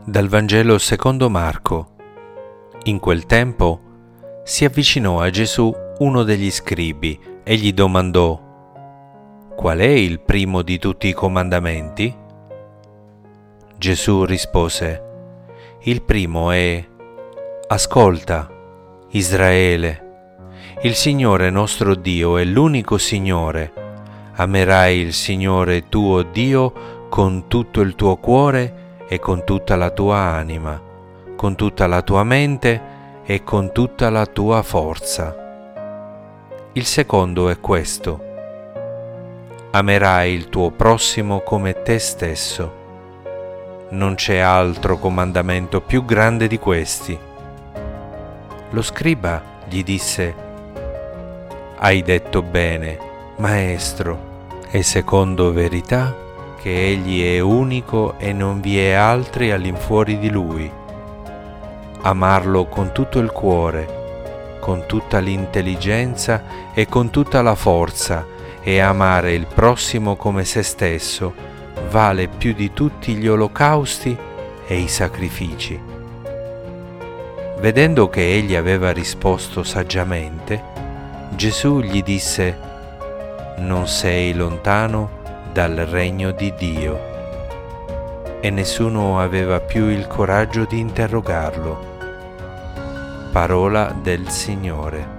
Dal Vangelo secondo Marco. In quel tempo si avvicinò a Gesù uno degli scribi e gli domandò: «Qual è il primo di tutti i comandamenti?» Gesù rispose: «Il primo è: Ascolta, Israele, il Signore nostro Dio è l'unico Signore. Amerai il Signore tuo Dio con tutto il tuo cuore e con tutta la tua anima, con tutta la tua mente e con tutta la tua forza. Il secondo è questo: amerai il tuo prossimo come te stesso. Non c'è altro comandamento più grande di questi». Lo scriba gli disse: «Hai detto bene, Maestro, e secondo verità che Egli è unico e non vi è altri all'infuori di Lui. Amarlo con tutto il cuore, con tutta l'intelligenza e con tutta la forza, e amare il prossimo come se stesso vale più di tutti gli olocausti e i sacrifici». Vedendo che egli aveva risposto saggiamente, Gesù gli disse: «Non sei lontano dal regno di Dio». E nessuno aveva più il coraggio di interrogarlo. Parola del Signore.